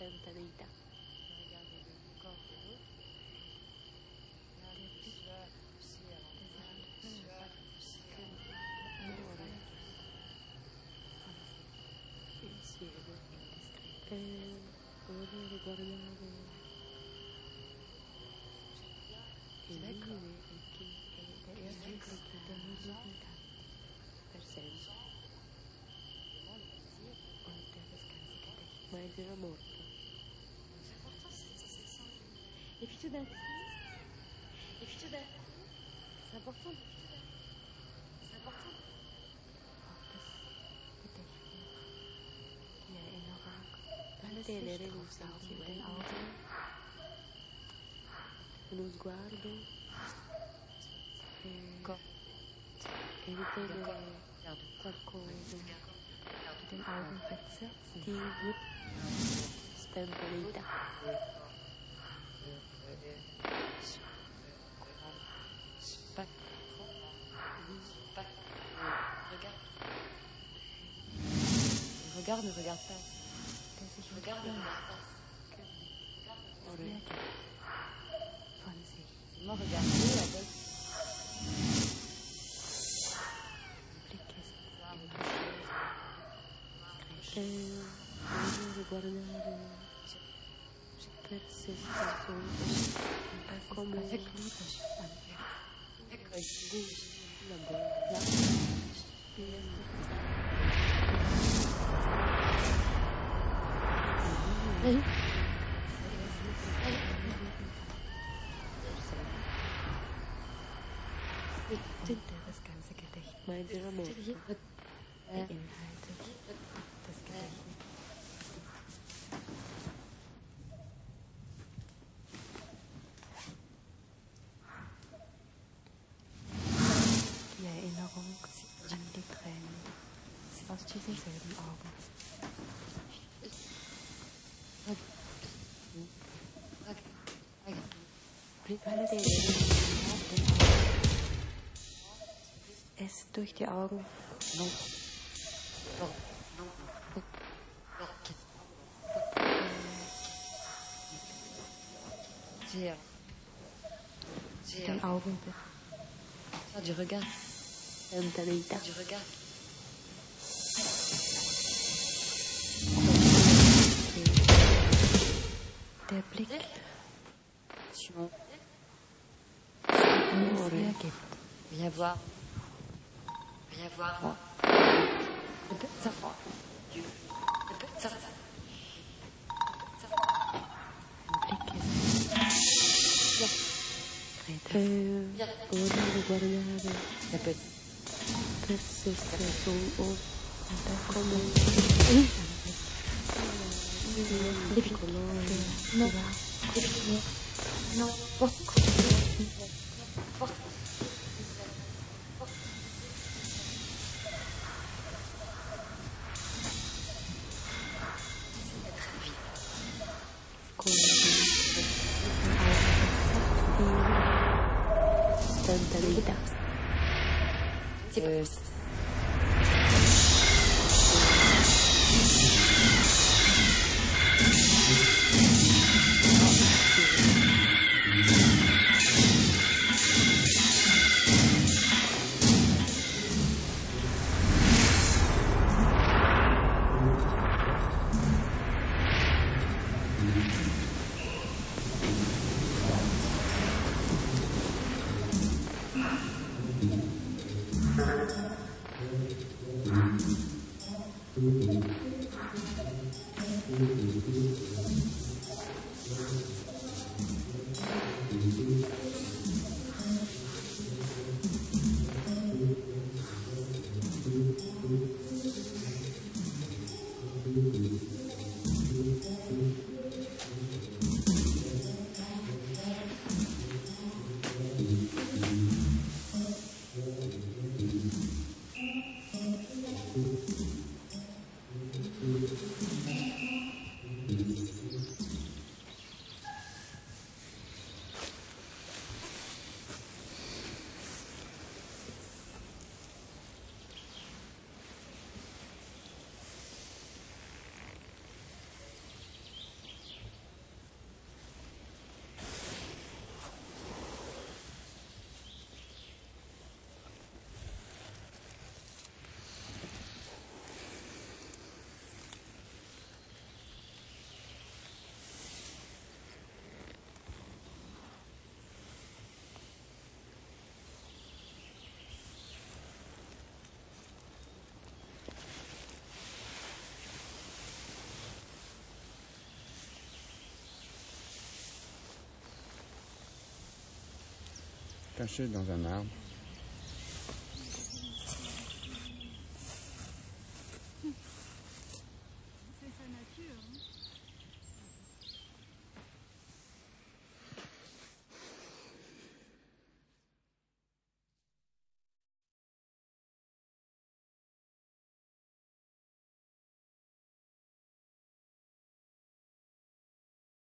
spontanéità. Regardez le corps de l'autre. Là, une sueur poussée à l'intérieur, une sueur poussée à l'intérieur. Insieme. Ora riguardare e vivere e che è reclutar per sempre. Ma è già morto. Et puis tout d'un coup, c'est important. C'est important. Die Erinnerung mantenere un sentimento, uno sguardo e riprendere qualcosa Den Augen versetzen. di spontaneità. Regarde, ne regarde pas. Regarde, ne regarde pas. Von sich. Seulement regarder avec Blick ist voir autre chose. Voglio guardare per se stesso come Avec Liebe. Avec la bolla. Das ganze Gedächtnis Ma è già morto. beinhaltet das Gedächtnis. Die Erinnerung an die Tränen aus diesen selben Augen. Weil es durch die Augen den Augen Du regard. Spontaneità. Du regard. der Blick Amore. hergibt. Viens voir. Viens voir moi. Le petit enfant. Dieu. Le petit enfant. Ein Blick ist Voglio guardare Le petit. per se stesso come il colore. No. No. Spontaneità. caché dans un arbre.